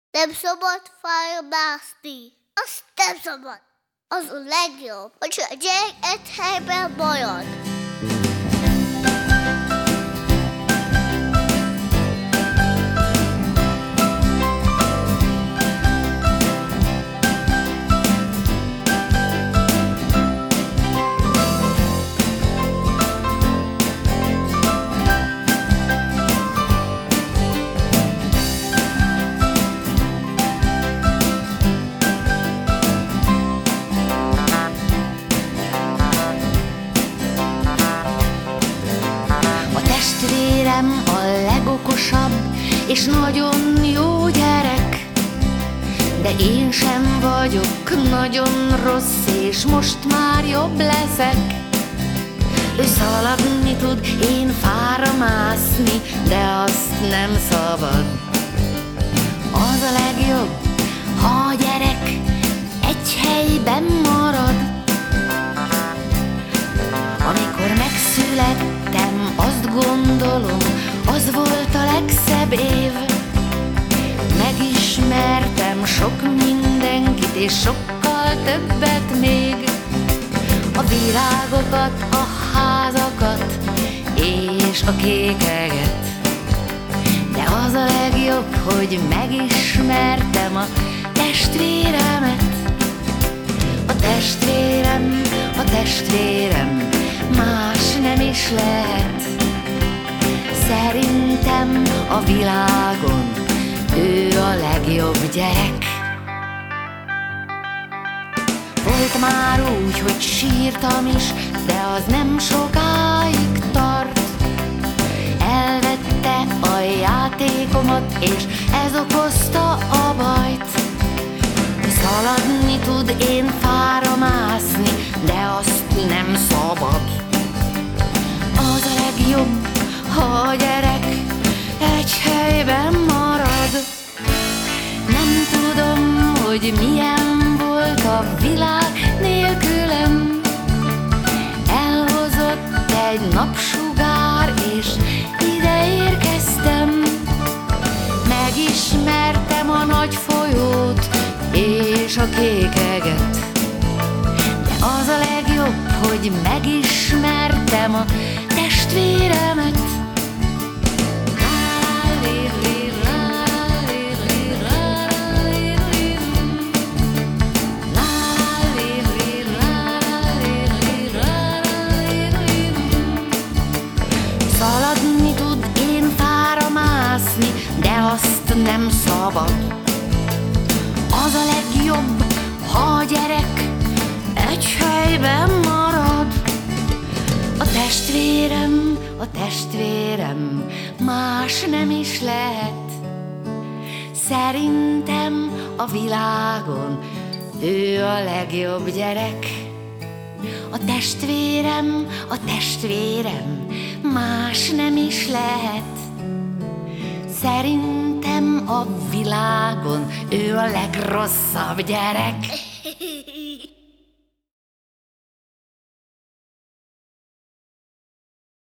Nem szabad fájmászni. Azt nem szabad. Az a legjobb, hogy a gyerek egy helyben marad. Testvérem a legokosabb és nagyon jó gyerek, de én sem vagyok nagyon rossz, és most már jobb leszek. Ő szaladni tud, én fára mászni, de azt nem szabad. Az a legjobb, ha a gyerek egy helyben marad. Amikor megszülettem, azt gondolom, az volt a legszebb év. Megismertem sok mindenkit, és sokkal többet még. A virágokat, a házakat, és a kékeget. De az a legjobb, hogy megismertem a testvéremet. A testvérem, a testvérem, más nem is lehet. Szerintem a világon ő a legjobb gyerek. Volt már úgy, hogy sírtam is, de az nem sokáig tart. Elvette a játékomat, és ez okozta a bajt. Szaladni tud, én fára mászni, de azt nem szabad. Az a legjobb, ha a gyerek egy helyben marad. Nem tudom, hogy milyen volt a világ nélkülem. Elhozott egy napsugár, és ide érkeztem. Megismertem a nagy folyót, és a kékeget. De az a legjobb, hogy megismertem a testvéremet. Szaladni tud, én fára mászni, de azt nem szabad. Az a legjobb, ha a gyerek egy helyben marad. A testvérem, más nem is lehet. Szerintem a világon ő a legjobb gyerek. A testvérem, más nem is lehet. Szerintem a világon ő a legrosszabb gyerek.